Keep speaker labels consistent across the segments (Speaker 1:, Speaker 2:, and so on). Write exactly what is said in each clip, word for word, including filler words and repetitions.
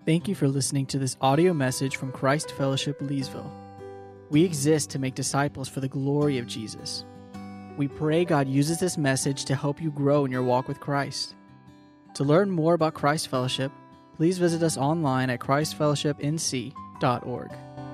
Speaker 1: Thank you for listening to this audio message from Christ Fellowship Leesville. We exist to make disciples for the glory of Jesus. We pray God uses this message to help you grow in your walk with Christ. To learn more about Christ Fellowship, please visit us online at christ fellowship n c dot org.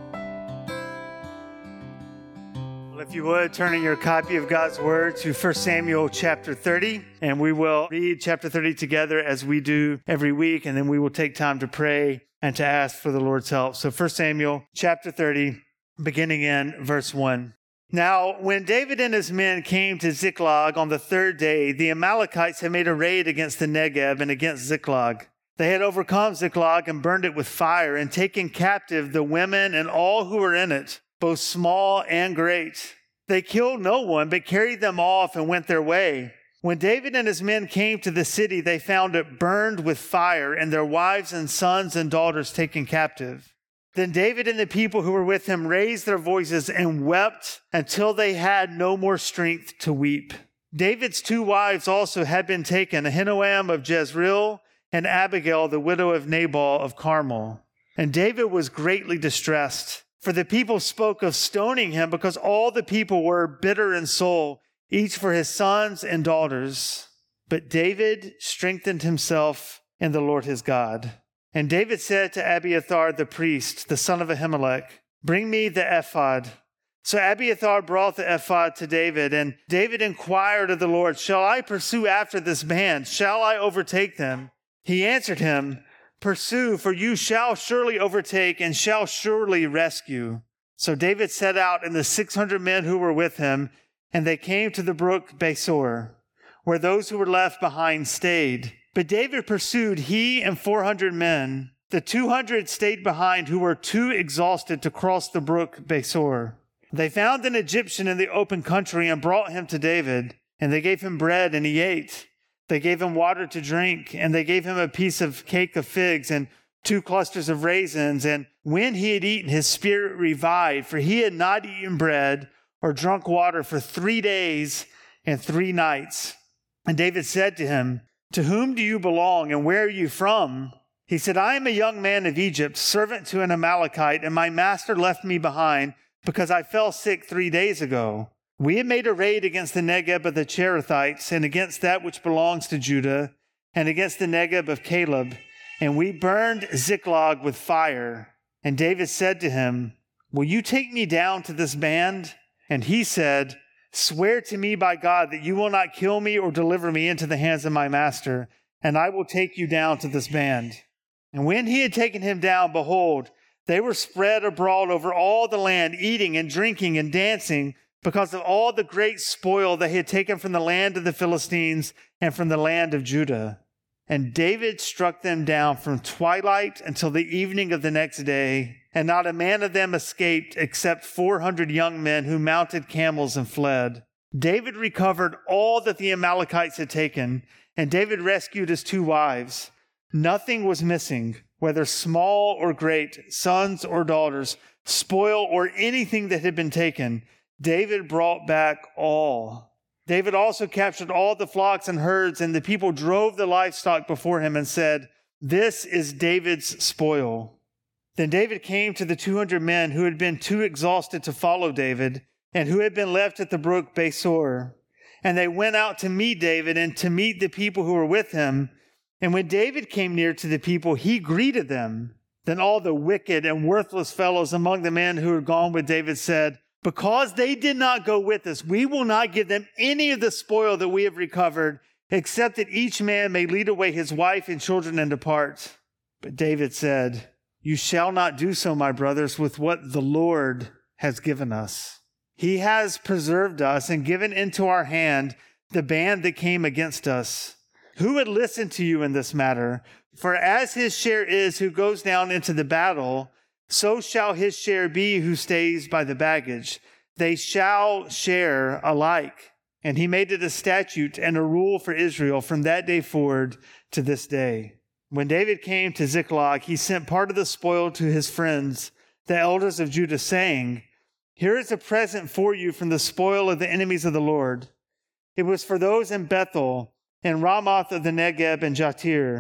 Speaker 2: Well, if you would, turn in your copy of God's Word to First Samuel chapter thirty, and we will read chapter thirty together as we do every week, and then we will take time to pray and to ask for the Lord's help. So First Samuel chapter thirty, beginning in verse one. Now, when David and his men came to Ziklag on the third day, the Amalekites had made a raid against the Negeb and against Ziklag. They had overcome Ziklag and burned it with fire and taken captive the women and all who were in it, both small and great. They killed no one, but carried them off and went their way. When David and his men came to the city, they found it burned with fire and their wives and sons and daughters taken captive. Then David and the people who were with him raised their voices and wept until they had no more strength to weep. David's two wives also had been taken, Ahinoam of Jezreel and Abigail, the widow of Nabal of Carmel. And David was greatly distressed, for the people spoke of stoning him because all the people were bitter in soul, each for his sons and daughters. But David strengthened himself in the Lord his God. And David said to Abiathar the priest, the son of Ahimelech, "Bring me the ephod." So Abiathar brought the ephod to David, and David inquired of the Lord, "Shall I pursue after this band? Shall I overtake them?" He answered him, "Pursue, for you shall surely overtake and shall surely rescue." So David set out and the six hundred men who were with him, and they came to the brook Besor, where those who were left behind stayed. But David pursued, he and four hundred men. The two hundred stayed behind, who were too exhausted to cross the brook Besor. They found an Egyptian in the open country and brought him to David, and they gave him bread and he ate. They gave him water to drink, and they gave him a piece of cake of figs and two clusters of raisins. And when he had eaten, his spirit revived, for he had not eaten bread or drunk water for three days and three nights. And David said to him, "To whom do you belong, and where are you from?" He said, "I am a young man of Egypt, servant to an Amalekite, and my master left me behind because I fell sick three days ago. We had made a raid against the Negeb of the Cherethites, and against that which belongs to Judah, and against the Negeb of Caleb, and we burned Ziklag with fire." And David said to him, "Will you take me down to this band?" And he said, "Swear to me by God that you will not kill me or deliver me into the hands of my master, and I will take you down to this band." And when he had taken him down, behold, they were spread abroad over all the land, eating and drinking and dancing, because of all the great spoil they had taken from the land of the Philistines and from the land of Judah. And David struck them down from twilight until the evening of the next day, and not a man of them escaped except four hundred young men who mounted camels and fled. David recovered all that the Amalekites had taken, and David rescued his two wives. Nothing was missing, whether small or great, sons or daughters, spoil or anything that had been taken. David brought back all. David also captured all the flocks and herds, and the people drove the livestock before him and said, "This is David's spoil." Then David came to the two hundred men who had been too exhausted to follow David and who had been left at the brook Besor. And they went out to meet David and to meet the people who were with him. And when David came near to the people, he greeted them. Then all the wicked and worthless fellows among the men who had gone with David said, "Because they did not go with us, we will not give them any of the spoil that we have recovered, except that each man may lead away his wife and children and depart." But David said, "You shall not do so, my brothers, with what the Lord has given us. He has preserved us and given into our hand the band that came against us. Who would listen to you in this matter? For as his share is who goes down into the battle, so shall his share be who stays by the baggage. They shall share alike." And he made it a statute and a rule for Israel from that day forward to this day. When David came to Ziklag, he sent part of the spoil to his friends, the elders of Judah, saying, "Here is a present for you from the spoil of the enemies of the Lord." It was for those in Bethel and Ramoth of the Negeb and Jatir,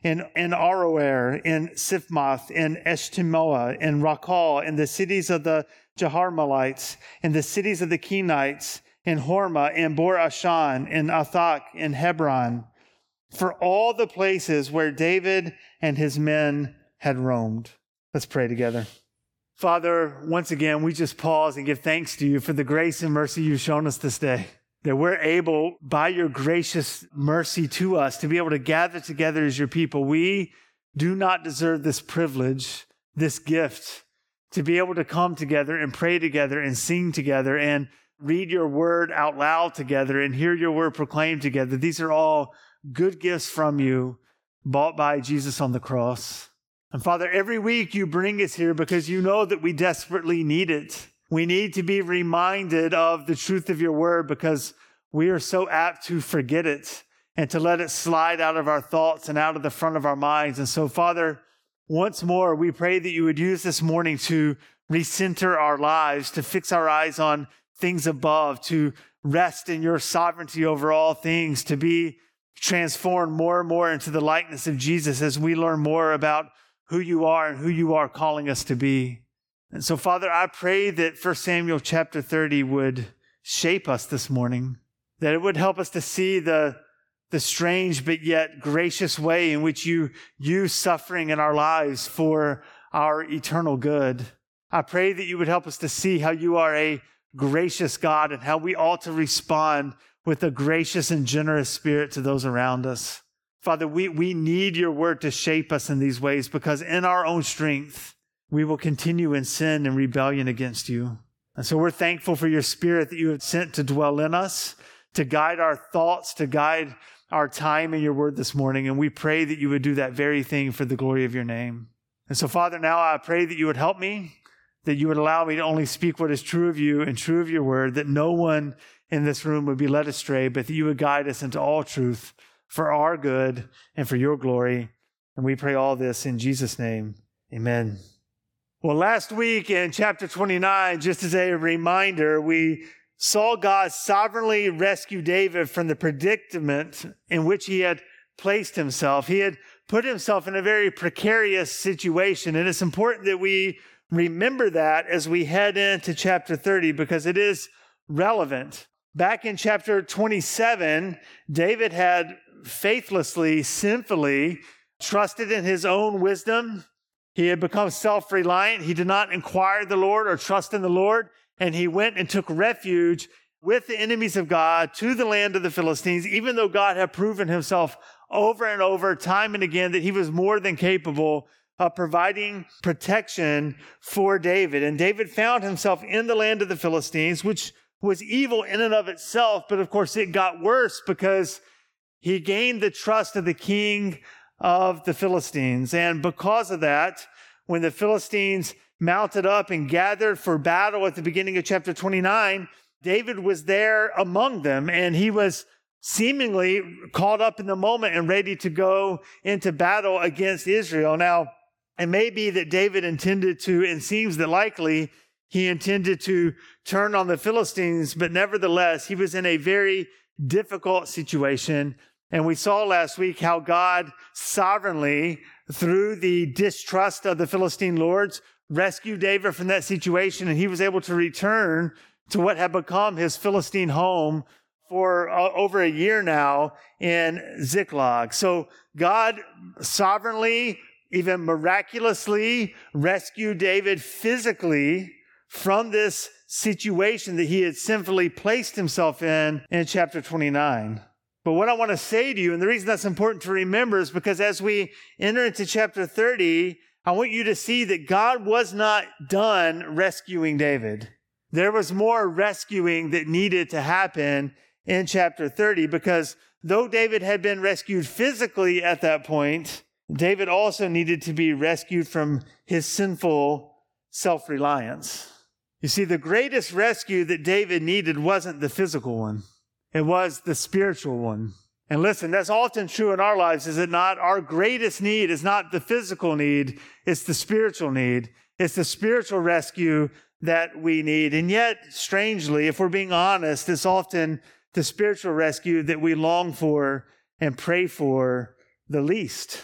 Speaker 2: in, in Aroer, in Siphmoth, in Eshtemoa, in Rakal, in the cities of the Jaharmalites, in the cities of the Kenites, in Hormah, in Bor Ashan, in Athak, in Hebron, for all the places where David and his men had roamed. Let's pray together. Father, once again, we just pause and give thanks to you for the grace and mercy you've shown us this day, that we're able, by your gracious mercy to us, to be able to gather together as your people. We do not deserve this privilege, this gift, to be able to come together and pray together and sing together and read your word out loud together and hear your word proclaimed together. These are all good gifts from you, bought by Jesus on the cross. And Father, every week you bring us here because you know that we desperately need it. We need to be reminded of the truth of your word because we are so apt to forget it and to let it slide out of our thoughts and out of the front of our minds. And so, Father, once more, we pray that you would use this morning to recenter our lives, to fix our eyes on things above, to rest in your sovereignty over all things, to be transformed more and more into the likeness of Jesus as we learn more about who you are and who you are calling us to be. And so, Father, I pray that First Samuel chapter thirty would shape us this morning, that it would help us to see the, the strange but yet gracious way in which you use suffering in our lives for our eternal good. I pray that you would help us to see how you are a gracious God and how we ought to respond with a gracious and generous spirit to those around us. Father, we, we need your word to shape us in these ways because in our own strength, we will continue in sin and rebellion against you. And so we're thankful for your spirit that you have sent to dwell in us, to guide our thoughts, to guide our time in your word this morning. And we pray that you would do that very thing for the glory of your name. And so, Father, now I pray that you would help me, that you would allow me to only speak what is true of you and true of your word, that no one in this room would be led astray, but that you would guide us into all truth for our good and for your glory. And we pray all this in Jesus' name. Amen. Well, last week in chapter twenty-nine, just as a reminder, we saw God sovereignly rescue David from the predicament in which he had placed himself. He had put himself in a very precarious situation. And it's important that we remember that as we head into chapter thirty, because it is relevant. Back in chapter twenty-seven, David had faithlessly, sinfully trusted in his own wisdom. He had become self-reliant. He did not inquire the Lord or trust in the Lord. And he went and took refuge with the enemies of God to the land of the Philistines, even though God had proven himself over and over, time and again, that he was more than capable of providing protection for David. And David found himself in the land of the Philistines, which was evil in and of itself. But of course, it got worse because he gained the trust of the king of the Philistines. And because of that, when the Philistines mounted up and gathered for battle at the beginning of chapter twenty-nine, David was there among them, and he was seemingly caught up in the moment and ready to go into battle against Israel. Now, it may be that David intended to, and seems that likely he intended to turn on the Philistines, but nevertheless, he was in a very difficult situation. And we saw last week how God sovereignly, through the distrust of the Philistine lords, rescued David from that situation, and he was able to return to what had become his Philistine home for uh, over a year now in Ziklag. So God sovereignly, even miraculously, rescued David physically from this situation that he had sinfully placed himself in in chapter twenty-nine. But what I want to say to you, and the reason that's important to remember, is because as we enter into chapter thirty, I want you to see that God was not done rescuing David. There was more rescuing that needed to happen in chapter thirty, because though David had been rescued physically at that point, David also needed to be rescued from his sinful self-reliance. You see, the greatest rescue that David needed wasn't the physical one. It was the spiritual one. And listen, that's often true in our lives, is it not? Our greatest need is not the physical need, it's the spiritual need. It's the spiritual rescue that we need. And yet, strangely, if we're being honest, it's often the spiritual rescue that we long for and pray for the least.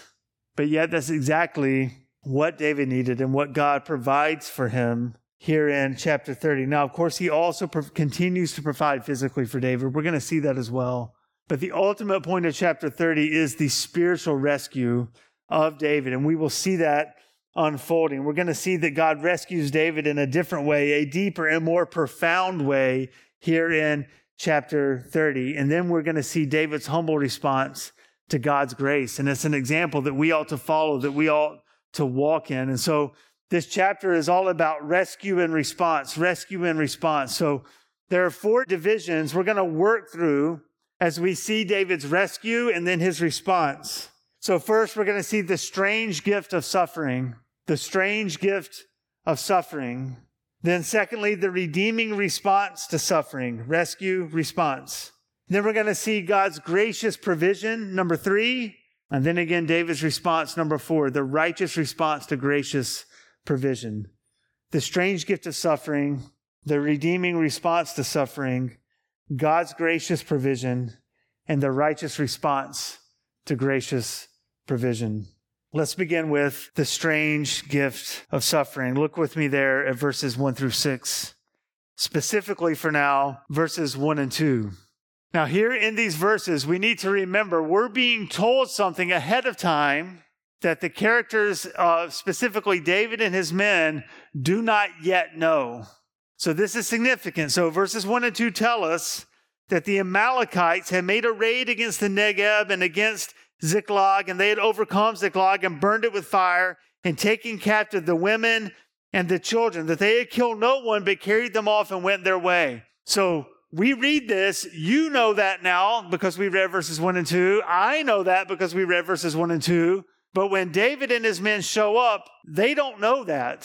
Speaker 2: But yet that's exactly what David needed and what God provides for him here in chapter thirty. Now, of course, he also pro- continues to provide physically for David. We're going to see that as well. But the ultimate point of chapter thirty is the spiritual rescue of David. And we will see that unfolding. We're going to see that God rescues David in a different way, a deeper and more profound way here in chapter thirty. And then we're going to see David's humble response to God's grace. And it's an example that we ought to follow, that we ought to walk in. And so this chapter is all about rescue and response, rescue and response. So there are four divisions we're going to work through as we see David's rescue and then his response. So first, we're going to see the strange gift of suffering, the strange gift of suffering. Then secondly, the redeeming response to suffering, rescue, response. Then we're going to see God's gracious provision, number three. And then again, David's response, number four, the righteous response to gracious provision. The strange gift of suffering, the redeeming response to suffering, God's gracious provision, and the righteous response to gracious provision. Let's begin with the strange gift of suffering. Look with me there at verses one through six. Specifically for now, verses one and two. Now here in these verses, we need to remember we're being told something ahead of time that the characters, uh, specifically David and his men, do not yet know. So this is significant. So verses one and two tell us that the Amalekites had made a raid against the Negeb and against Ziklag, and they had overcome Ziklag and burned it with fire and taken captive the women and the children, that they had killed no one but carried them off and went their way. So we read this. You know that now because we read verses one and two. I know that because we read verses one and two. But when David and his men show up, they don't know that.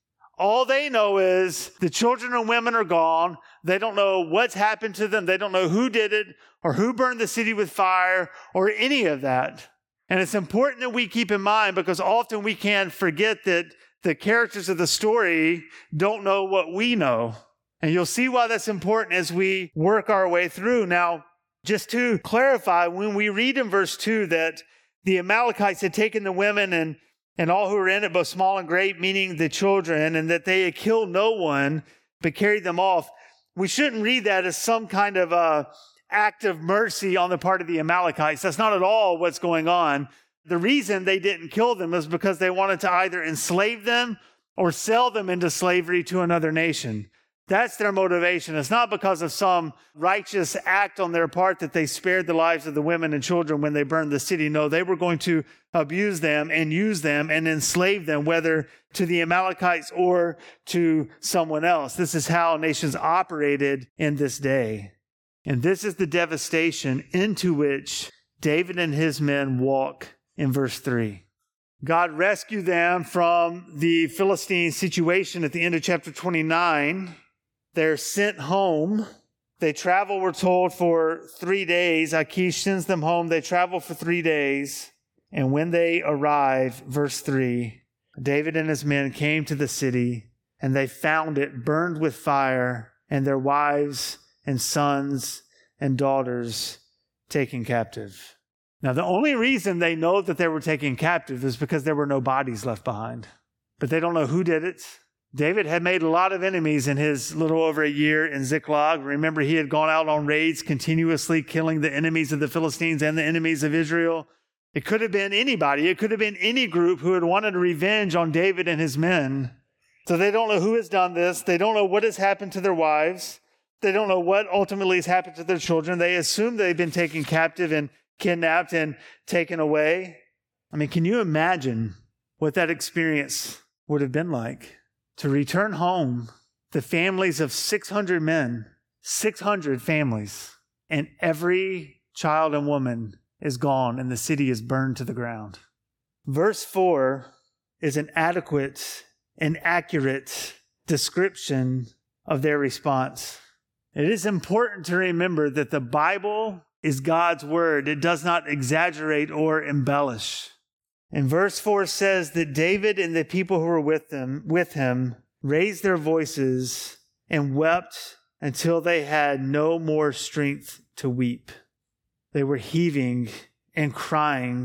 Speaker 2: All they know is the children and women are gone. They don't know what's happened to them. They don't know who did it or who burned the city with fire or any of that. And it's important that we keep in mind because often we can forget that the characters of the story don't know what we know. And you'll see why that's important as we work our way through. Now, just to clarify, when we read in verse two that the Amalekites had taken the women and, and all who were in it, both small and great, meaning the children, and that they had killed no one but carried them off, we shouldn't read that as some kind of a act of mercy on the part of the Amalekites. That's not at all what's going on. The reason they didn't kill them is because they wanted to either enslave them or sell them into slavery to another nation. That's their motivation. It's not because of some righteous act on their part that they spared the lives of the women and children when they burned the city. No, they were going to abuse them and use them and enslave them, whether to the Amalekites or to someone else. This is how nations operated in this day. And this is the devastation into which David and his men walk in verse three. God rescued them from the Philistine situation at the end of chapter twenty-nine. They're sent home. They travel, we're told, for three days. Achish sends them home. They travel for three days. And when they arrive, verse three, David and his men came to the city, and they found it burned with fire, and their wives and sons and daughters taken captive. Now, the only reason they know that they were taken captive is because there were no bodies left behind. But they don't know who did it. David had made a lot of enemies in his little over a year in Ziklag. Remember, he had gone out on raids continuously, killing the enemies of the Philistines and the enemies of Israel. It could have been anybody. It could have been any group who had wanted revenge on David and his men. So they don't know who has done this. They don't know what has happened to their wives. They don't know what ultimately has happened to their children. They assume they've been taken captive and kidnapped and taken away. I mean, can you imagine what that experience would have been like? To return home, the families of six hundred men, six hundred families, and every child and woman is gone and the city is burned to the ground. Verse four is an adequate and accurate description of their response. It is important to remember that the Bible is God's word. It does not exaggerate or embellish. And verse four says that David and the people who were with them, with him raised their voices and wept until they had no more strength to weep. They were heaving and crying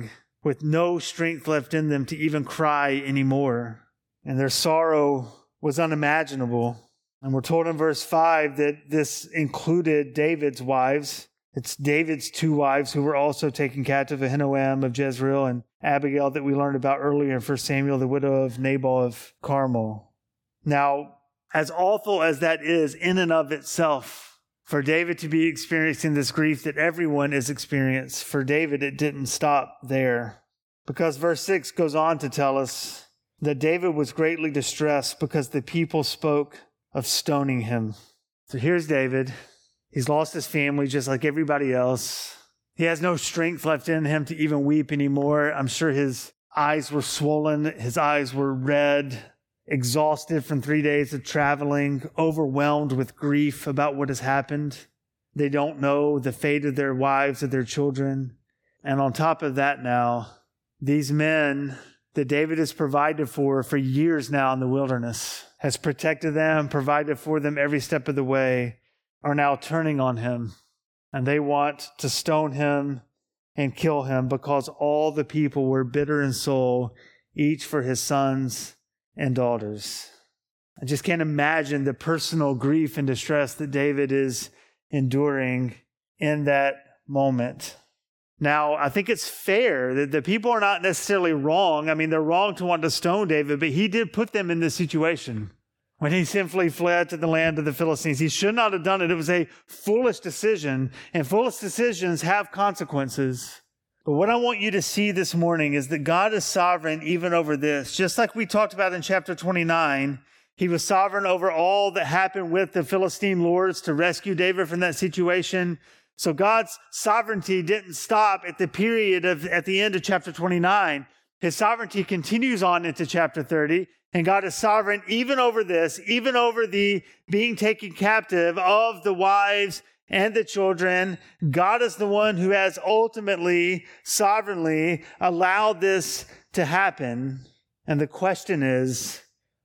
Speaker 2: with no strength left in them to even cry anymore. And their sorrow was unimaginable. And we're told in verse five that this included David's wives. It's David's two wives who were also taken captive, Ahinoam of Jezreel and Abigail that we learned about earlier in First Samuel, the widow of Nabal of Carmel. Now, as awful as that is in and of itself, for David to be experiencing this grief that everyone is experiencing, for David it didn't stop there. Because verse six goes on to tell us that David was greatly distressed because the people spoke of stoning him. So here's David. He's lost his family just like everybody else. He has no strength left in him to even weep anymore. I'm sure his eyes were swollen. His eyes were red, exhausted from three days of traveling, overwhelmed with grief about what has happened. They don't know the fate of their wives, of their children. And on top of that now, these men that David has provided for for years now in the wilderness, has protected them, provided for them every step of the way, are now turning on him. And they want to stone him and kill him because all the people were bitter in soul, each for his sons and daughters. I just can't imagine the personal grief and distress that David is enduring in that moment. Now, I think it's fair that the people are not necessarily wrong. I mean, they're wrong to want to stone David, but he did put them in this situation when he simply fled to the land of the Philistines. He should not have done it. It was a foolish decision, and foolish decisions have consequences. But what I want you to see this morning is that God is sovereign even over this. Just like we talked about in chapter twenty-nine, he was sovereign over all that happened with the Philistine lords to rescue David from that situation. So God's sovereignty didn't stop at the period of, at the end of chapter twenty-nine. His sovereignty continues on into chapter thirty. And God is sovereign even over this, even over the being taken captive of the wives and the children. God is the one who has ultimately, sovereignly allowed this to happen. And the question is,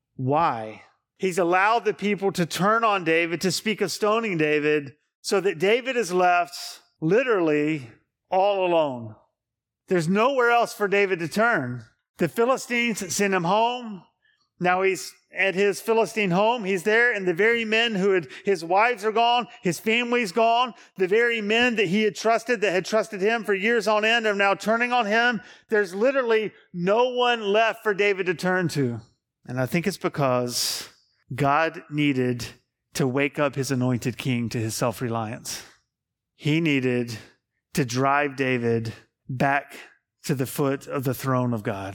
Speaker 2: why? He's allowed the people to turn on David, to speak of stoning David, so that David is left literally all alone. There's nowhere else for David to turn. The Philistines sent him home. Now he's at his Philistine home. He's there, and the very men who had, his wives are gone, his family's gone. The very men that he had trusted, that had trusted him for years on end, are now turning on him. There's literally no one left for David to turn to. And I think it's because God needed to wake up his anointed king to his self-reliance. He needed to drive David back to the foot of the throne of God.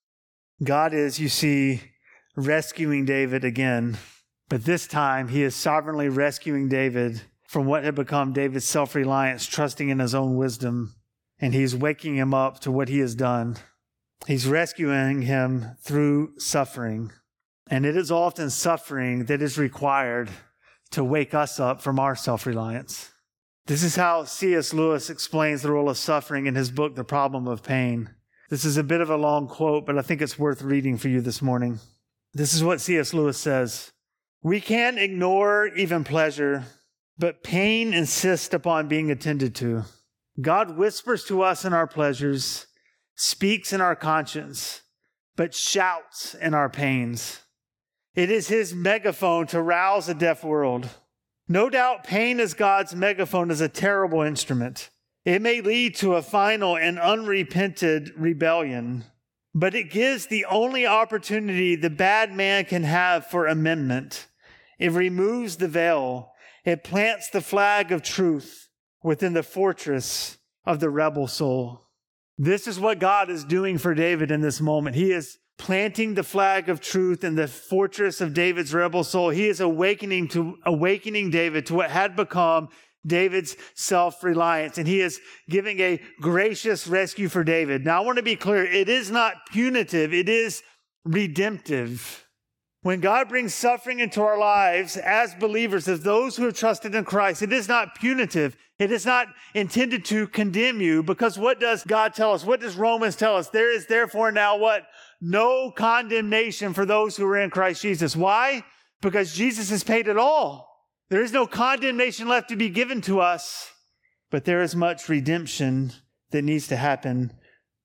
Speaker 2: God is, you see, rescuing David again, but this time he is sovereignly rescuing David from what had become David's self-reliance, trusting in his own wisdom, and he's waking him up to what he has done. He's rescuing him through suffering. And it is often suffering that is required to wake us up from our self-reliance. This is how C S Lewis explains the role of suffering in his book, The Problem of Pain. This is a bit of a long quote, but I think it's worth reading for you this morning. This is what C S Lewis says. We can't ignore even pleasure, but pain insists upon being attended to. God whispers to us in our pleasures, speaks in our conscience, but shouts in our pains. It is his megaphone to rouse a deaf world. No doubt pain as God's megaphone is a terrible instrument. It may lead to a final and unrepented rebellion, but it gives the only opportunity the bad man can have for amendment. It removes the veil. It plants the flag of truth within the fortress of the rebel soul. This is what God is doing for David in this moment. He is planting the flag of truth in the fortress of David's rebel soul. He is awakening to awakening David to what had become David's self-reliance, and he is giving a gracious rescue for David. Now, I want to be clear. It is not punitive. It is redemptive. When God brings suffering into our lives as believers, as those who have trusted in Christ, it is not punitive. It is not intended to condemn you, because what does God tell us? What does Romans tell us? There is therefore now what? No condemnation for those who are in Christ Jesus. Why? Because Jesus has paid it all. There is no condemnation left to be given to us, but there is much redemption that needs to happen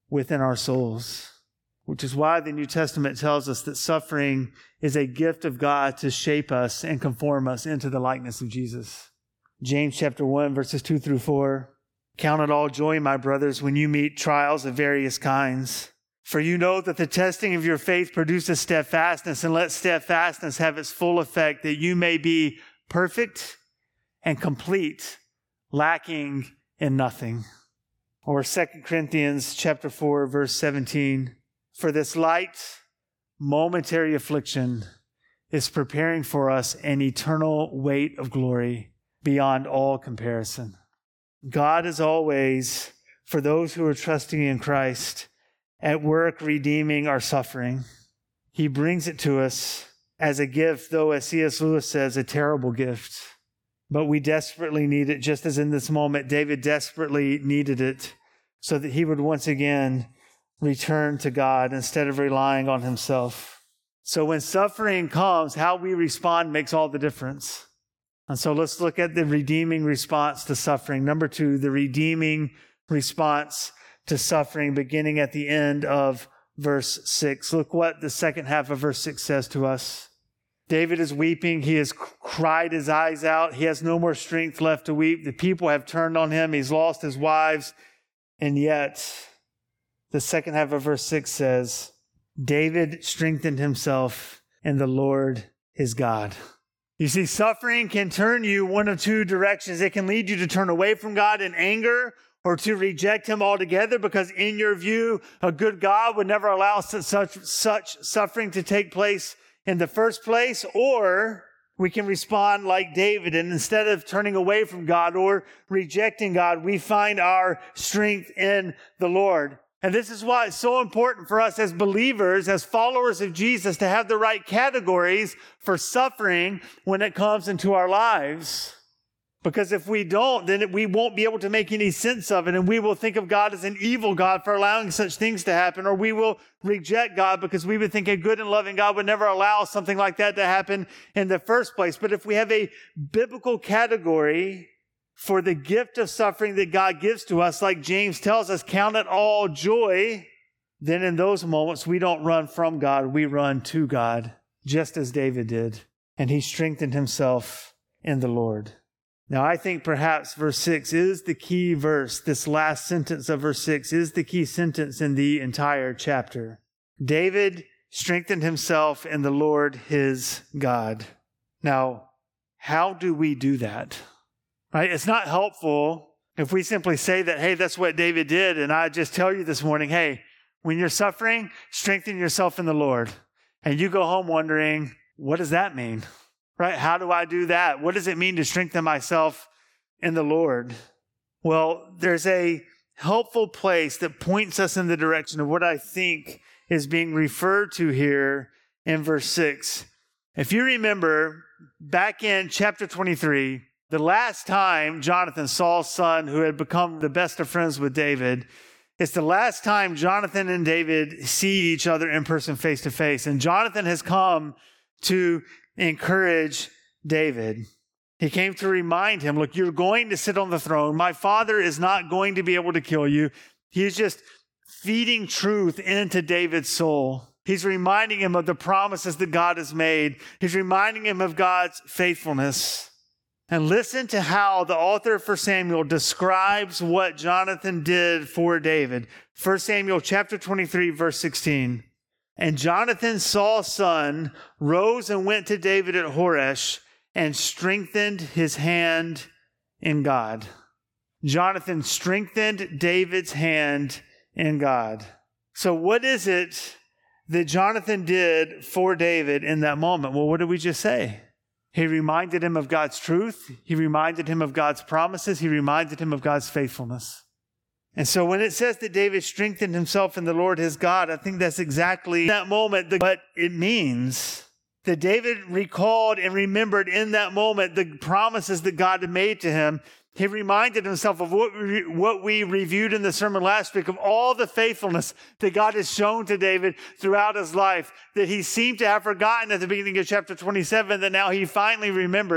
Speaker 2: within our souls, which is why the New Testament tells us that suffering is a gift of God to shape us and conform us into the likeness of Jesus. James chapter one, verses two through four. Count it all joy, my brothers, when you meet trials of various kinds. For you know that the testing of your faith produces steadfastness, and let steadfastness have its full effect, that you may be perfect and complete, lacking in nothing. Or Second Corinthians chapter four, verse seventeen. For this light, momentary affliction is preparing for us an eternal weight of glory beyond all comparison. God is always, for those who are trusting in Christ, at work redeeming our suffering. He brings it to us as a gift, though, as C S Lewis says, a terrible gift. But we desperately need it, just as in this moment, David desperately needed it, so that he would once again return to God instead of relying on himself. So when suffering comes, how we respond makes all the difference. And so let's look at the redeeming response to suffering. Number two, the redeeming response to suffering, beginning at the end of verse six. Look what the second half of verse six says to us. David is weeping. He has cried his eyes out. He has no more strength left to weep. The people have turned on him. He's lost his wives. And yet, the second half of verse six says, David strengthened himself in the Lord his God. You see, suffering can turn you one of two directions. It can lead you to turn away from God in anger, or to reject him altogether, because in your view, a good God would never allow such, such suffering to take place in the first place. Or we can respond like David, and instead of turning away from God or rejecting God, we find our strength in the Lord. And this is why it's so important for us as believers, as followers of Jesus, to have the right categories for suffering when it comes into our lives. Because if we don't, then we won't be able to make any sense of it, and we will think of God as an evil God for allowing such things to happen, or we will reject God because we would think a good and loving God would never allow something like that to happen in the first place. But if we have a biblical category for the gift of suffering that God gives to us, like James tells us, count it all joy, then in those moments we don't run from God, we run to God, just as David did. And he strengthened himself in the Lord. Now, I think perhaps verse six is the key verse. This last sentence of verse six is the key sentence in the entire chapter. David strengthened himself in the Lord his God. Now, how do we do that? Right? It's not helpful if we simply say that, hey, that's what David did. And I just tell you this morning, hey, when you're suffering, strengthen yourself in the Lord. And you go home wondering, what does that mean? Right? How do I do that? What does it mean to strengthen myself in the Lord? Well, there's a helpful place that points us in the direction of what I think is being referred to here in verse six. If you remember, back in chapter twenty-three, the last time Jonathan, Saul's son, who had become the best of friends with David, it's the last time Jonathan and David see each other in person face to face. And Jonathan has come to encourage David. He came to remind him, look, you're going to sit on the throne. My father is not going to be able to kill you. He's just feeding truth into David's soul. He's reminding him of the promises that God has made. He's reminding him of God's faithfulness. And listen to how the author of First Samuel describes what Jonathan did for David. First Samuel chapter twenty-three, verse sixteen. And Jonathan, Saul's son, rose and went to David at Horesh and strengthened his hand in God. Jonathan strengthened David's hand in God. So what is it that Jonathan did for David in that moment? Well, what did we just say? He reminded him of God's truth. He reminded him of God's promises. He reminded him of God's faithfulness. And so when it says that David strengthened himself in the Lord his God, I think that's exactly that moment what it means. That David recalled and remembered in that moment the promises that God had made to him. He reminded himself of what we, what we reviewed in the sermon last week, of all the faithfulness that God has shown to David throughout his life, that he seemed to have forgotten at the beginning of chapter twenty-seven, that now he finally remembers.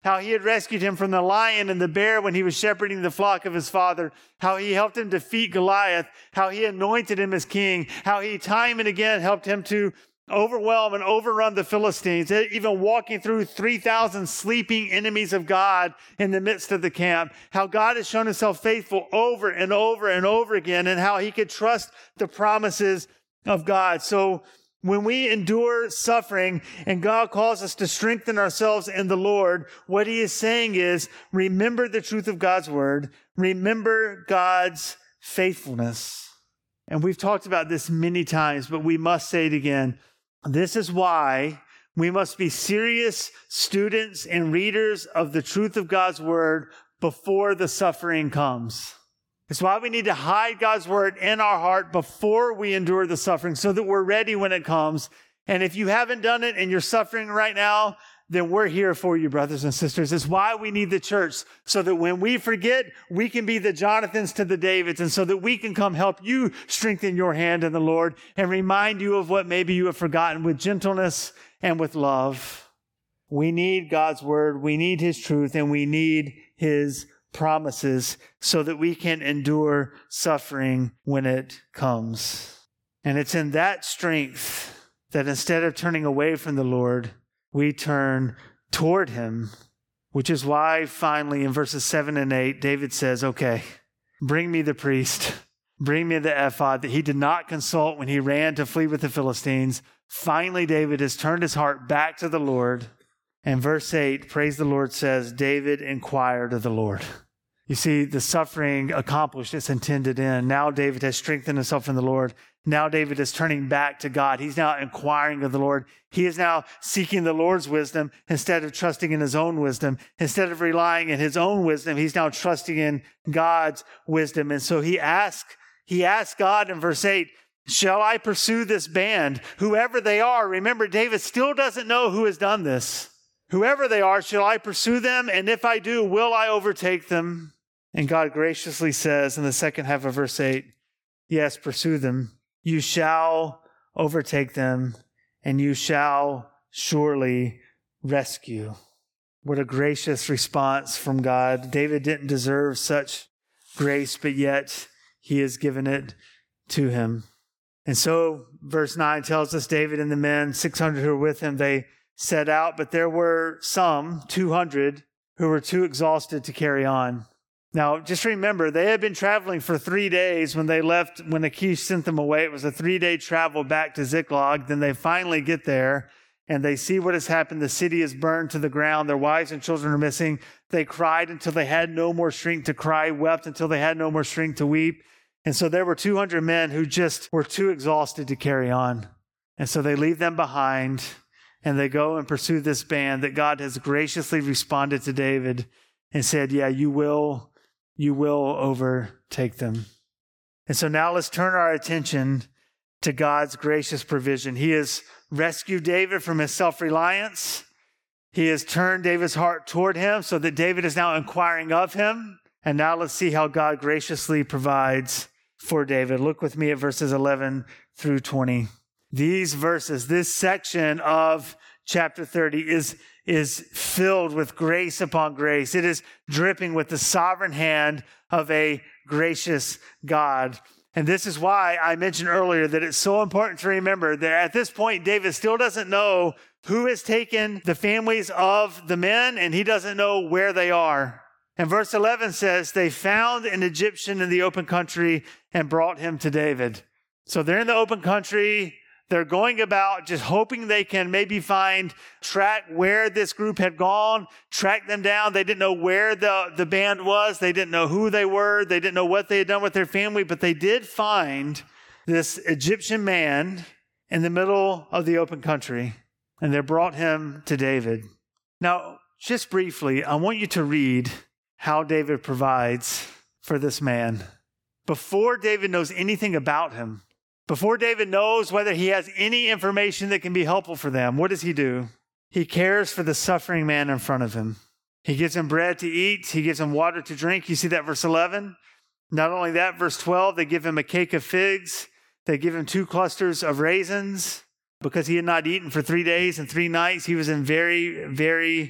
Speaker 2: how he had rescued him from the lion and the bear when he was shepherding the flock of his father, how he helped him defeat Goliath, how he anointed him as king, how he time and again helped him to overwhelm and overrun the Philistines, even walking through three thousand sleeping enemies of God in the midst of the camp, how God has shown himself faithful over and over and over again, and how he could trust the promises of God. So when we endure suffering and God calls us to strengthen ourselves in the Lord, what he is saying is, remember the truth of God's word. Remember God's faithfulness. And we've talked about this many times, but we must say it again. This is why we must be serious students and readers of the truth of God's word before the suffering comes. It's why we need to hide God's word in our heart before we endure the suffering so that we're ready when it comes. And if you haven't done it and you're suffering right now, then we're here for you, brothers and sisters. It's why we need the church, so that when we forget, we can be the Jonathans to the Davids, and so that we can come help you strengthen your hand in the Lord and remind you of what maybe you have forgotten with gentleness and with love. We need God's word, we need his truth, and we need his promises so that we can endure suffering when it comes. And it's in that strength that instead of turning away from the Lord, we turn toward him, which is why finally in verses seven and eight, David says, okay, bring me the priest, bring me the ephod that he did not consult when he ran to flee with the Philistines. Finally, David has turned his heart back to the Lord. And verse eight, praise the Lord, says, David inquired of the Lord. You see, the suffering accomplished its intended end. Now David has strengthened himself in the Lord. Now David is turning back to God. He's now inquiring of the Lord. He is now seeking the Lord's wisdom instead of trusting in his own wisdom. Instead of relying in his own wisdom, he's now trusting in God's wisdom. And so he asks, he asks God in verse eight, shall I pursue this band? Whoever they are, remember, David still doesn't know who has done this. Whoever they are, shall I pursue them? And if I do, will I overtake them? And God graciously says in the second half of verse eight, yes, pursue them. You shall overtake them, and you shall surely rescue. What a gracious response from God. David didn't deserve such grace, but yet he has given it to him. And so verse nine tells us David and the men, six hundred who were with him, they set out, but there were some, two hundred, who were too exhausted to carry on. Now, just remember, they had been traveling for three days when they left, when Achish sent them away. It was a three-day travel back to Ziklag. Then they finally get there, and they see what has happened. The city is burned to the ground. Their wives and children are missing. They cried until they had no more strength to cry, wept until they had no more strength to weep. And so there were two hundred men who just were too exhausted to carry on. And so they leave them behind, and they go and pursue this band that God has graciously responded to David and said, yeah, you will You will overtake them. And so now let's turn our attention to God's gracious provision. He has rescued David from his self-reliance. He has turned David's heart toward him so that David is now inquiring of him. And now let's see how God graciously provides for David. Look with me at verses eleven through twenty. These verses, this section of chapter thirty is is filled with grace upon grace. It is dripping with the sovereign hand of a gracious God. And this is why I mentioned earlier that it's so important to remember that at this point, David still doesn't know who has taken the families of the men, and he doesn't know where they are. And verse eleven says, they found an Egyptian in the open country and brought him to David. So they're in the open country. They're going about just hoping they can maybe find, track where this group had gone, track them down. They didn't know where the, the band was. They didn't know who they were. They didn't know what they had done with their family, but they did find this Egyptian man in the middle of the open country, and they brought him to David. Now, just briefly, I want you to read how David provides for this man. Before David knows anything about him, before David knows whether he has any information that can be helpful for them, what does he do? He cares for the suffering man in front of him. He gives him bread to eat. He gives him water to drink. You see that verse eleven? Not only that, verse twelve, they give him a cake of figs. They give him two clusters of raisins because he had not eaten for three days and three nights. He was in very, very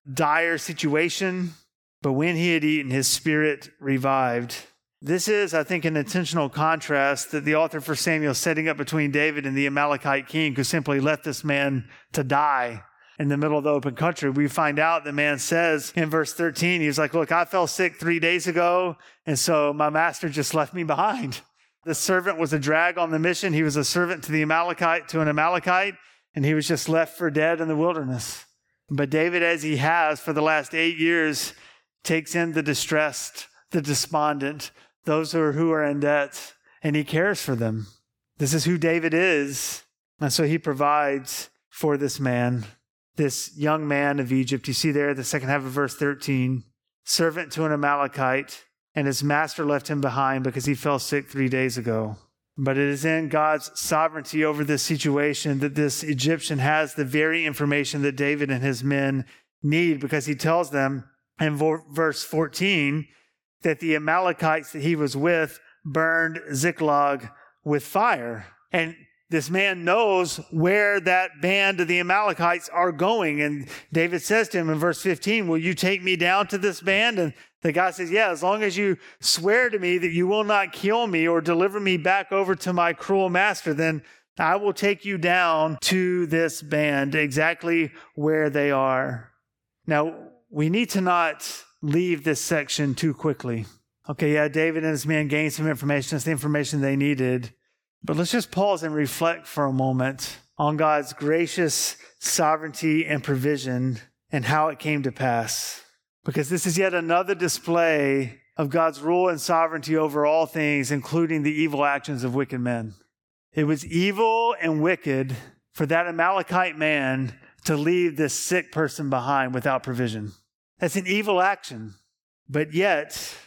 Speaker 2: dire situation, but when he had eaten, his spirit revived. This is, I think, an intentional contrast that the author for Samuel is setting up between David and the Amalekite king who simply left this man to die in the middle of the open country. We find out the man says in verse thirteen, he's like, look, I fell sick three days ago, and so my master just left me behind. The servant was a drag on the mission. He was a servant to the Amalekite, to an Amalekite, and he was just left for dead in the wilderness. But David, as he has for the last eight years, takes in the distressed, the despondent, those who are, who are in debt, and he cares for them. This is who David is. And so he provides for this man, this young man of Egypt. You see there the second half of verse thirteen, servant to an Amalekite, and his master left him behind because he fell sick three days ago. But it is in God's sovereignty over this situation that this Egyptian has the very information that David and his men need, because he tells them in verse fourteen that the Amalekites that he was with burned Ziklag with fire. And this man knows where that band of the Amalekites are going. And David says to him in verse fifteen, will you take me down to this band? And the guy says, yeah, as long as you swear to me that you will not kill me or deliver me back over to my cruel master, then I will take you down to this band, exactly where they are. Now, we need to not leave this section too quickly. Okay, yeah, David and his men gained some information. It's the information they needed. But let's just pause and reflect for a moment on God's gracious sovereignty and provision and how it came to pass. Because this is yet another display of God's rule and sovereignty over all things, including the evil actions of wicked men. It was evil and wicked for that Amalekite man to leave this sick person behind without provision. That's an evil action. But yet,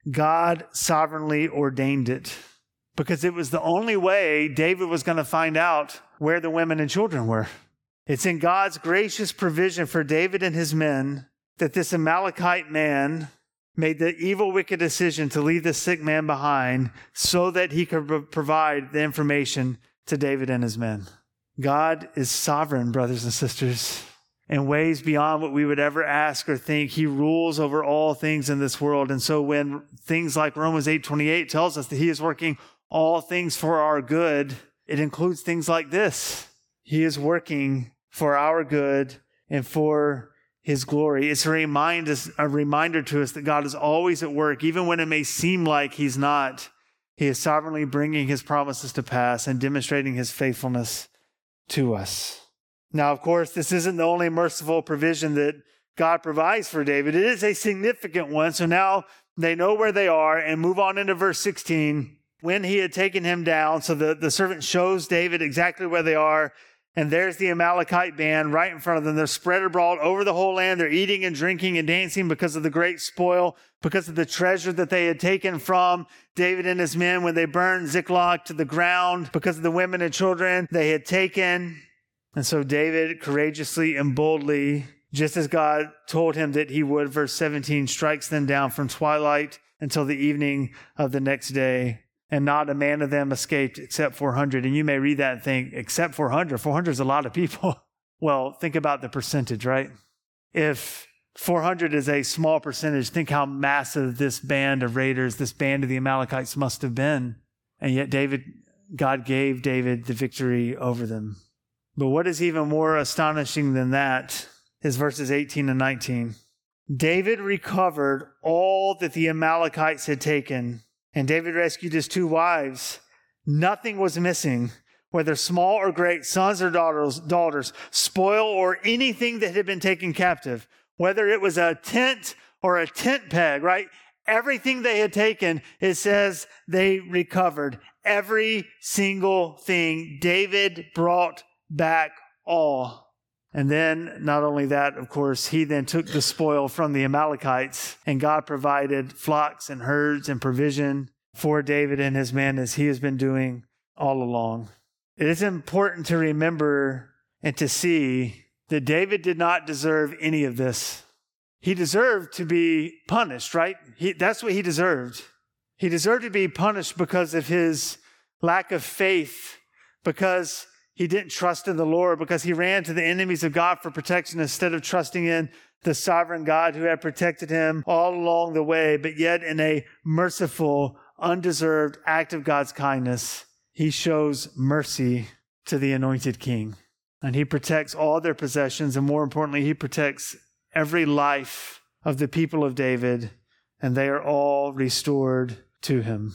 Speaker 2: God sovereignly ordained it, because it was the only way David was going to find out where the women and children were. It's in God's gracious provision for David and his men that this Amalekite man made the evil, wicked decision to leave the sick man behind so that he could provide the information to David and his men. God is sovereign, brothers and sisters, in ways beyond what we would ever ask or think. He rules over all things in this world. And so when things like Romans eight twenty-eight tells us that he is working all things for our good, it includes things like this. He is working for our good and for his glory. It's a reminder, a reminder to us that God is always at work, even when it may seem like he's not. He is sovereignly bringing his promises to pass and demonstrating his faithfulness to us. Now, of course, this isn't the only merciful provision that God provides for David. It is a significant one. So now they know where they are, and move on into verse sixteen. When he had taken him down, so the, the servant shows David exactly where they are. And there's the Amalekite band right in front of them. They're spread abroad over the whole land. They're eating and drinking and dancing because of the great spoil, because of the treasure that they had taken from David and his men when they burned Ziklag to the ground, because of the women and children they had taken. And so David courageously and boldly, just as God told him that he would, verse seventeen, strikes them down from twilight until the evening of the next day. And not a man of them escaped except four hundred. And you may read that and think, except four hundred? four hundred is a lot of people. Well, think about the percentage, right? If four hundred is a small percentage, think how massive this band of raiders, this band of the Amalekites must have been. And yet David, God gave David the victory over them. But what is even more astonishing than that is verses eighteen and nineteen. David recovered all that the Amalekites had taken, and David rescued his two wives. Nothing was missing, whether small or great, sons or daughters, daughters, spoil or anything that had been taken captive, whether it was a tent or a tent peg, right? Everything they had taken, it says they recovered. Every single thing. David brought back all. And then, not only that, of course, he then took the spoil from the Amalekites, and God provided flocks and herds and provision for David and his men, as he has been doing all along. It is important to remember and to see that David did not deserve any of this. He deserved to be punished, right? He, that's what he deserved. He deserved to be punished because of his lack of faith, because he didn't trust in the Lord, because he ran to the enemies of God for protection instead of trusting in the sovereign God who had protected him all along the way, but yet in a merciful, undeserved act of God's kindness, he shows mercy to the anointed king. And he protects all their possessions, and more importantly, he protects every life of the people of David, and they are all restored to him.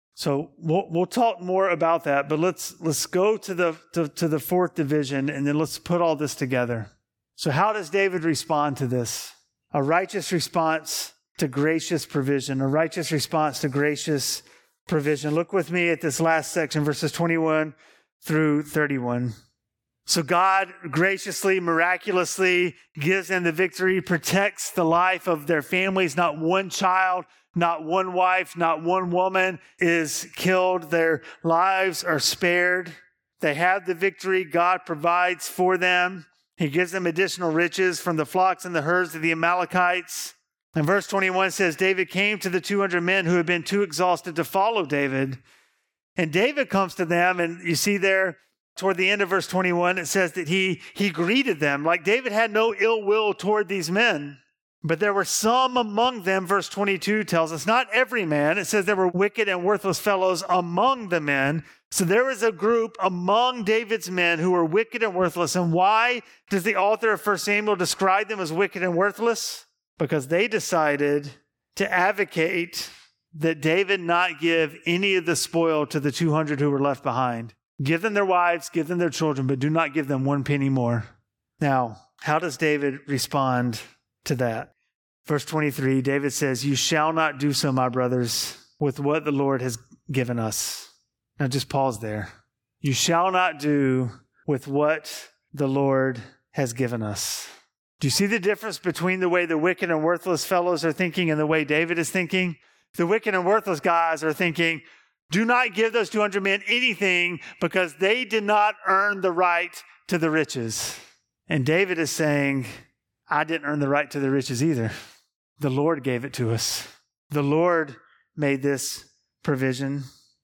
Speaker 2: So we'll we'll talk more about that, but let's let's go to the to, to the fourth division, and then let's put all this together. So how does David respond to this? A righteous response to gracious provision, a righteous response to gracious provision. Look with me at this last section, verses twenty-one through thirty-one. So God graciously, miraculously gives them the victory, protects the life of their families. Not one child, not one wife, not one woman is killed. Their lives are spared. They have the victory. God provides for them. He gives them additional riches from the flocks and the herds of the Amalekites. And verse twenty-one says, David came to the two hundred men who had been too exhausted to follow David. And David comes to them, and you see there toward the end of verse twenty-one, it says that he, he greeted them. Like David had no ill will toward these men. But there were some among them, verse twenty-two tells us, not every man. It says there were wicked and worthless fellows among the men. So there was a group among David's men who were wicked and worthless. And why does the author of First Samuel describe them as wicked and worthless? Because they decided to advocate that David not give any of the spoil to the two hundred who were left behind. Give them their wives, give them their children, but do not give them one penny more. Now, how does David respond to that? Verse twenty-three, David says, you shall not do so, my brothers, with what the Lord has given us. Now just pause there. You shall not do with what the Lord has given us. Do you see the difference between the way the wicked and worthless fellows are thinking and the way David is thinking? The wicked and worthless guys are thinking, do not give those two hundred men anything because they did not earn the right to the riches. And David is saying, I didn't earn the right to the riches either. The Lord gave it to us. The Lord made this provision.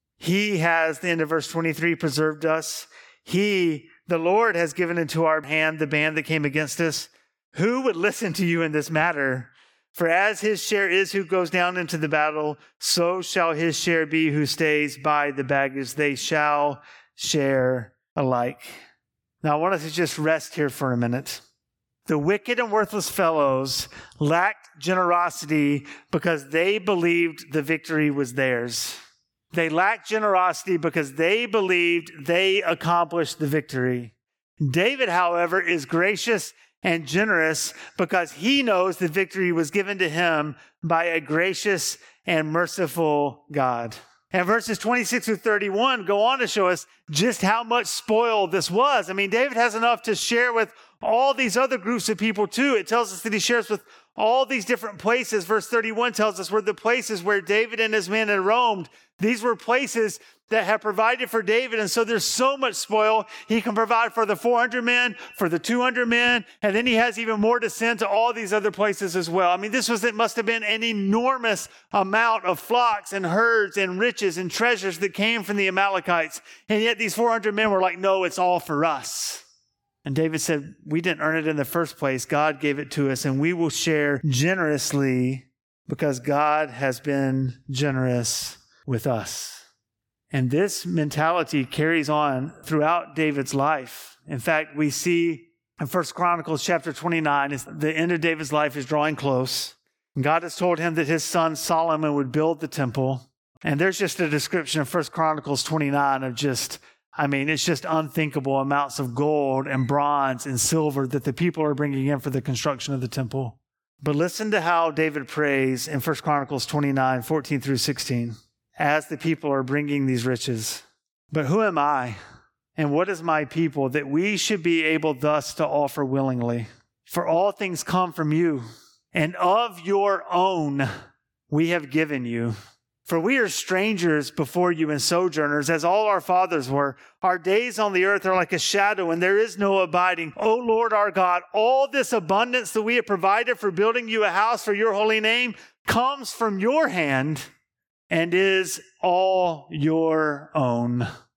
Speaker 2: He has, the end of verse twenty-three, preserved us. He, the Lord, has given into our hand the band that came against us. Who would listen to you in this matter? For as his share is who goes down into the battle, so shall his share be who stays by the baggage. They shall share alike. Now, I want us to just rest here for a minute. The wicked and worthless fellows lacked generosity because they believed the victory was theirs. They lacked generosity because they believed they accomplished the victory. David, however, is gracious and generous because he knows the victory was given to him by a gracious and merciful God. And verses twenty-six through thirty-one go on to show us just how much spoil this was. I mean, David has enough to share with all these other groups of people too. It tells us that he shares with all these different places. Verse thirty-one tells us were the places where David and his men had roamed. These were places that have provided for David. And so there's so much spoil. He can provide for the four hundred men, for the two hundred men. And then he has even more to send to all these other places as well. I mean, this was, it must have been an enormous amount of flocks and herds and riches and treasures that came from the Amalekites. And yet these four hundred men were like, no, it's all for us. And David said, we didn't earn it in the first place. God gave it to us, and we will share generously because God has been generous with us. And this mentality carries on throughout David's life. In fact, we see in First Chronicles chapter twenty-nine, as the end of David's life is drawing close. God has told him that his son Solomon would build the temple. And there's just a description of First Chronicles twenty-nine of just, I mean, it's just unthinkable amounts of gold and bronze and silver that the people are bringing in for the construction of the temple. But listen to how David prays in First Chronicles twenty-nine, fourteen through sixteen. As the people are bringing these riches. But who am I, and what is my people, that we should be able thus to offer willingly? For all things come from you, and of your own we have given you. For we are strangers before you and sojourners, as all our fathers were. Our days on the earth are like a shadow, and there is no abiding. O Lord our God, all this abundance that we have provided for building you a house for your holy name comes from your hand, and is all your own.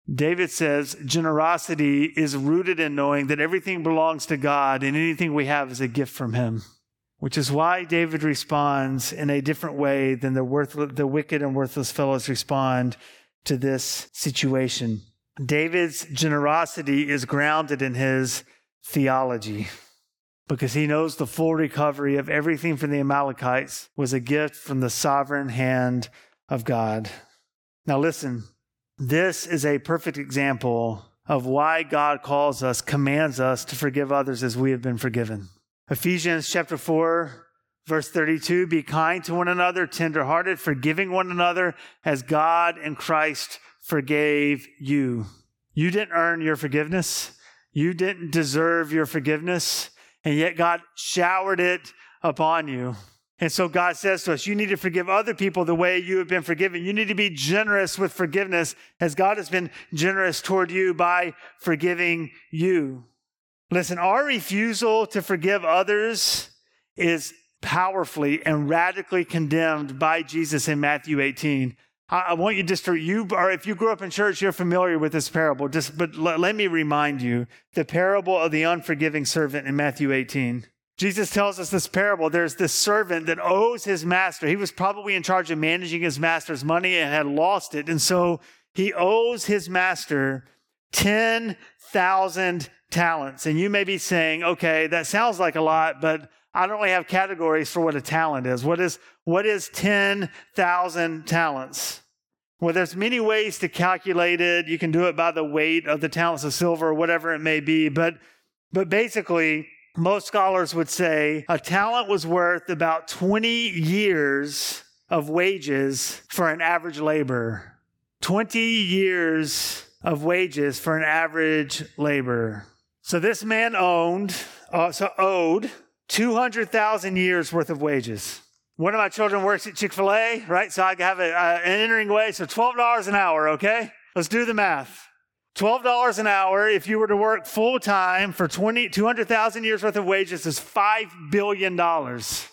Speaker 2: David says generosity is rooted in knowing that everything belongs to God and anything we have is a gift from him, which is why David responds in a different way than the worthless, the wicked and worthless fellows respond to this situation. David's generosity is grounded in his theology because he knows the full recovery of everything from the Amalekites was a gift from the sovereign hand of God. Now listen, this is a perfect example of why God calls us, commands us to forgive others as we have been forgiven. Ephesians chapter four, verse thirty-two, be kind to one another, tenderhearted, forgiving one another as God in Christ forgave you. You didn't earn your forgiveness. You didn't deserve your forgiveness, and yet God showered it upon you. And so God says to us, you need to forgive other people the way you have been forgiven. You need to be generous with forgiveness as God has been generous toward you by forgiving you. Listen, our refusal to forgive others is powerfully and radically condemned by Jesus in Matthew eighteen. I, I want you just to, you or if you grew up in church, you're familiar with this parable. Just, but l- let me remind you, the parable of the unforgiving servant in Matthew eighteen. Jesus tells us this parable. There's this servant that owes his master. He was probably in charge of managing his master's money and had lost it. And so he owes his master ten thousand talents. And you may be saying, okay, that sounds like a lot, but I don't really have categories for what a talent is. What is, what is ten thousand talents? Well, there's many ways to calculate it. You can do it by the weight of the talents of silver or whatever it may be. But, but basically, most scholars would say a talent was worth about twenty years of wages for an average laborer. twenty years of wages for an average laborer. So this man owned, uh, so owed two hundred thousand years worth of wages. One of my children works at Chick-fil-A, right? So I have a, uh, an entering wage, so twelve dollars an hour, okay? Let's do the math. twelve dollars an hour, if you were to work full-time for two hundred thousand years worth of wages, is five billion dollars.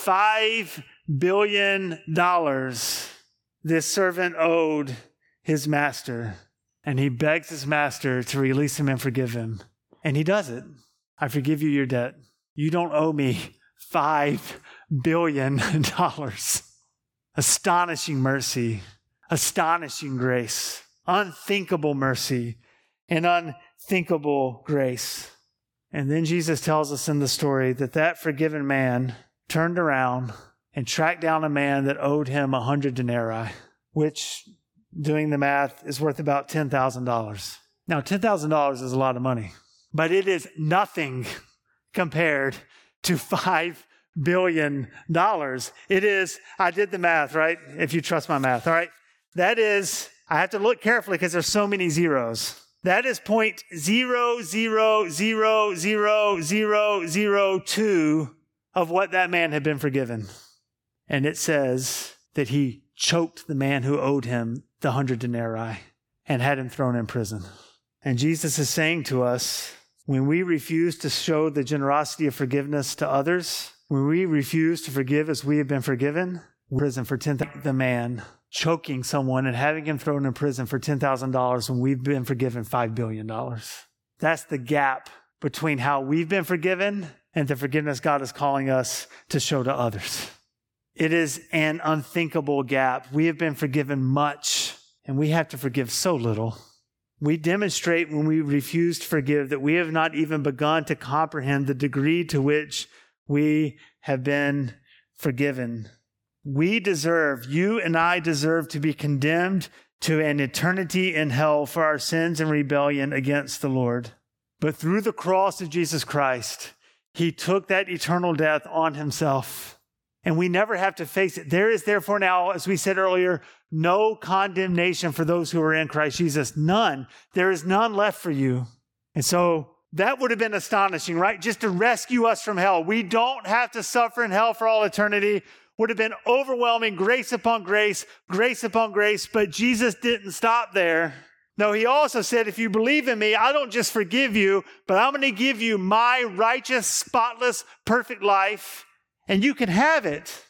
Speaker 2: five billion dollars this servant owed his master. And he begs his master to release him and forgive him. And he does it. I forgive you your debt. You don't owe me five billion dollars. Astonishing mercy. Astonishing grace. Unthinkable mercy and unthinkable grace. And then Jesus tells us in the story that that forgiven man turned around and tracked down a man that owed him a hundred denarii, which, doing the math, is worth about ten thousand dollars. Now, ten thousand dollars is a lot of money, but it is nothing compared to five billion dollars. It is, I did the math, right? If you trust my math, all right? That is, I have to look carefully because there's so many zeros. That is point zero zero zero zero zero zero two of what that man had been forgiven. And it says that he choked the man who owed him the hundred denarii and had him thrown in prison. And Jesus is saying to us, when we refuse to show the generosity of forgiveness to others, when we refuse to forgive as we have been forgiven, we're in prison for ten thousand dollars. The man choking someone and having him thrown in prison for ten thousand dollars when we've been forgiven five billion dollars. That's the gap between how we've been forgiven and the forgiveness God is calling us to show to others. It is an unthinkable gap. We have been forgiven much, and we have to forgive so little. We demonstrate when we refuse to forgive that we have not even begun to comprehend the degree to which we have been forgiven. We deserve, you and I deserve to be condemned to an eternity in hell for our sins and rebellion against the Lord. But through the cross of Jesus Christ, he took that eternal death on himself. And we never have to face it. There is therefore now, as we said earlier, no condemnation for those who are in Christ Jesus. None. There is none left for you. And so that would have been astonishing, right? Just to rescue us from hell. We don't have to suffer in hell for all eternity. Would have been overwhelming, grace upon grace, grace upon grace. But Jesus didn't stop there. No, he also said, if you believe in me, I don't just forgive you, but I'm going to give you my righteous, spotless, perfect life. And you can have it.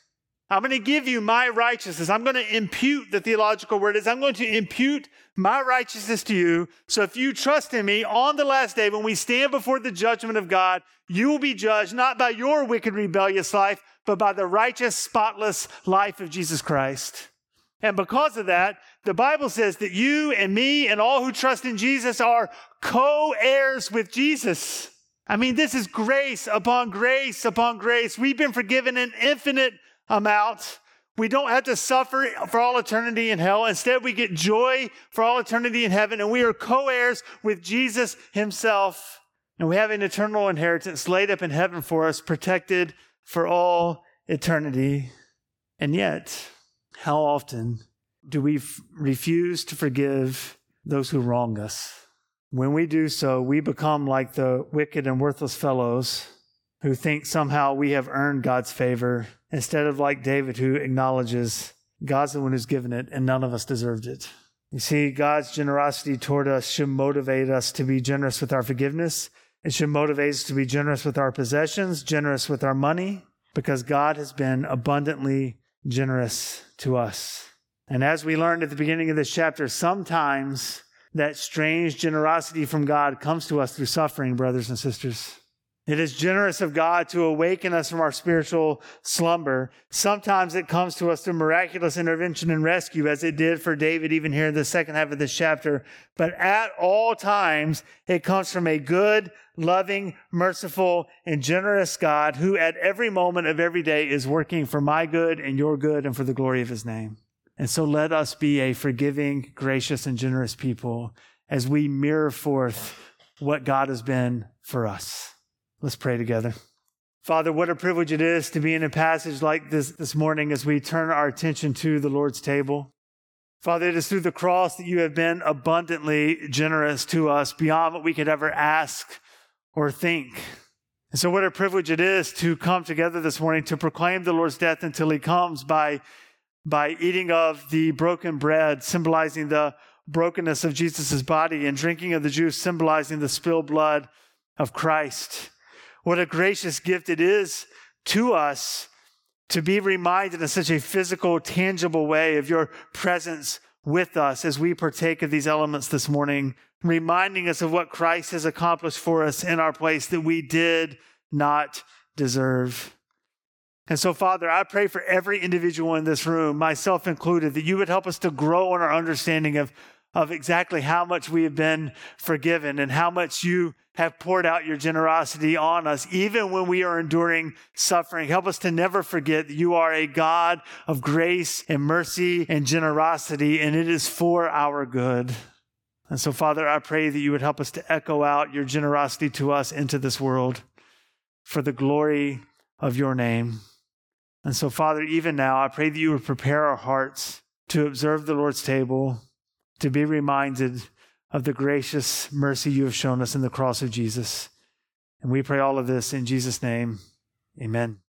Speaker 2: I'm going to give you my righteousness. I'm going to impute, the theological word is, I'm going to impute my righteousness to you. So if you trust in me on the last day, when we stand before the judgment of God, you will be judged not by your wicked, rebellious life, but by the righteous, spotless life of Jesus Christ. And because of that, the Bible says that you and me and all who trust in Jesus are co-heirs with Jesus. I mean, this is grace upon grace upon grace. We've been forgiven an infinite amount. We don't have to suffer for all eternity in hell. Instead, we get joy for all eternity in heaven, and we are co-heirs with Jesus himself. And we have an eternal inheritance laid up in heaven for us, protected for all eternity. And yet, how often do we f- refuse to forgive those who wrong us? When we do so, we become like the wicked and worthless fellows who think somehow we have earned God's favor, instead of like David, who acknowledges God's the one who's given it and none of us deserved it. You see, God's generosity toward us should motivate us to be generous with our forgiveness. It should motivate us to be generous with our possessions, generous with our money, because God has been abundantly generous to us. And as we learned at the beginning of this chapter, sometimes that strange generosity from God comes to us through suffering, brothers and sisters. It is generous of God to awaken us from our spiritual slumber. Sometimes it comes to us through miraculous intervention and rescue, as it did for David even here in the second half of this chapter. But at all times, it comes from a good, loving, merciful, and generous God who at every moment of every day is working for my good and your good and for the glory of his name. And so let us be a forgiving, gracious, and generous people as we mirror forth what God has been for us. Let's pray together. Father, what a privilege it is to be in a passage like this this morning as we turn our attention to the Lord's table. Father, it is through the cross that you have been abundantly generous to us beyond what we could ever ask or think. And so what a privilege it is to come together this morning to proclaim the Lord's death until he comes by, by eating of the broken bread, symbolizing the brokenness of Jesus' body, and drinking of the juice, symbolizing the spilled blood of Christ. What a gracious gift it is to us to be reminded in such a physical, tangible way of your presence with us as we partake of these elements this morning, reminding us of what Christ has accomplished for us in our place that we did not deserve. And so, Father, I pray for every individual in this room, myself included, that you would help us to grow in our understanding of, of exactly how much we have been forgiven and how much you have poured out your generosity on us, even when we are enduring suffering. Help us to never forget that you are a God of grace and mercy and generosity, and it is for our good. And so, Father, I pray that you would help us to echo out your generosity to us into this world for the glory of your name. And so, Father, even now, I pray that you would prepare our hearts to observe the Lord's table, to be reminded of the gracious mercy you have shown us in the cross of Jesus. And we pray all of this in Jesus' name. Amen.